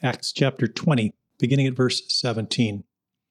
Acts chapter 20, beginning at verse 17.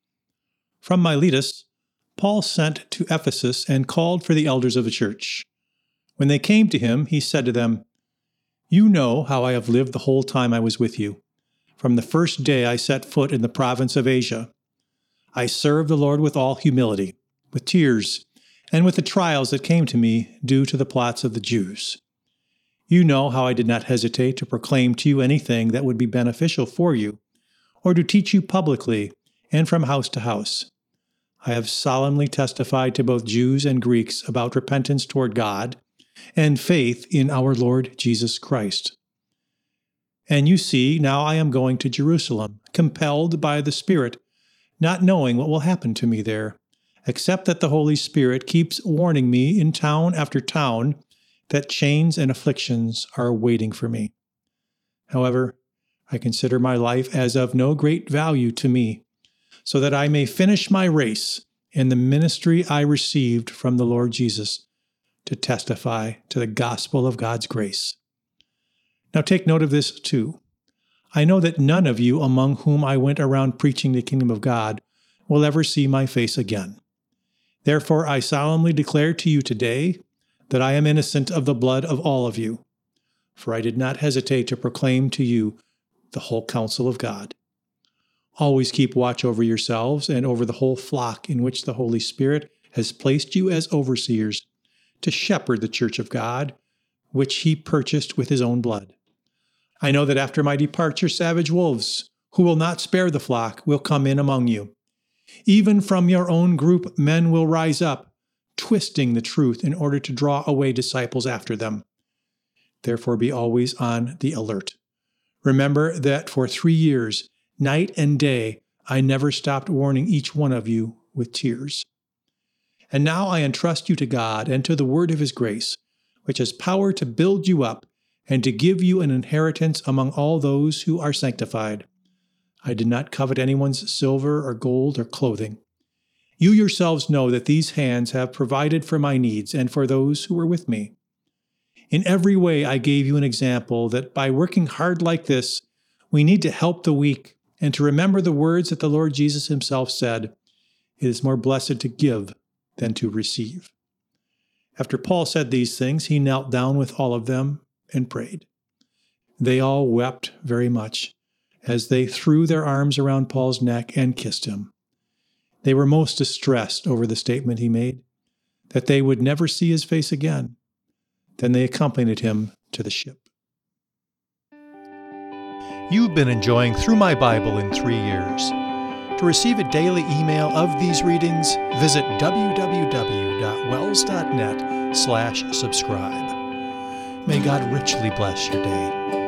From Miletus, Paul sent to Ephesus and called for the elders of the church. When they came to him, he said to them, "You know how I have lived the whole time I was with you, from the first day I set foot in the province of Asia. I served the Lord with all humility, with tears, and with the trials that came to me due to the plots of the Jews. You know how I did not hesitate to proclaim to you anything that would be beneficial for you, or to teach you publicly and from house to house. I have solemnly testified to both Jews and Greeks about repentance toward God and faith in our Lord Jesus Christ. And you see, now I am going to Jerusalem, compelled by the Spirit, not knowing what will happen to me there, except that the Holy Spirit keeps warning me in town after town that chains and afflictions are waiting for me. However, I consider my life as of no great value to me, so that I may finish my race in the ministry I received from the Lord Jesus to testify to the gospel of God's grace. Now take note of this too. I know that none of you among whom I went around preaching the kingdom of God will ever see my face again. Therefore I solemnly declare to you today that I am innocent of the blood of all of you, for I did not hesitate to proclaim to you the whole counsel of God. Always keep watch over yourselves and over the whole flock in which the Holy Spirit has placed you as overseers, to shepherd the church of God, which he purchased with his own blood. I know that after my departure, savage wolves, who will not spare the flock, will come in among you. Even from your own group, men will rise up, twisting the truth in order to draw away disciples after them. Therefore be always on the alert. Remember that for 3 years, night and day, I never stopped warning each one of you with tears. And now I entrust you to God and to the word of his grace, which has power to build you up and to give you an inheritance among all those who are sanctified. I did not covet anyone's silver or gold or clothing. You yourselves know that these hands have provided for my needs and for those who were with me. In every way I gave you an example that by working hard like this, we need to help the weak and to remember the words that the Lord Jesus himself said, "It is more blessed to give than to receive." After Paul said these things, he knelt down with all of them and prayed. They all wept very much as they threw their arms around Paul's neck and kissed him. They were most distressed over the statement he made, that they would never see his face again. Then they accompanied him to the ship. You've been enjoying Through My Bible in 3 Years. To receive a daily email of these readings, visit www.wells.net/subscribe. May God richly bless your day.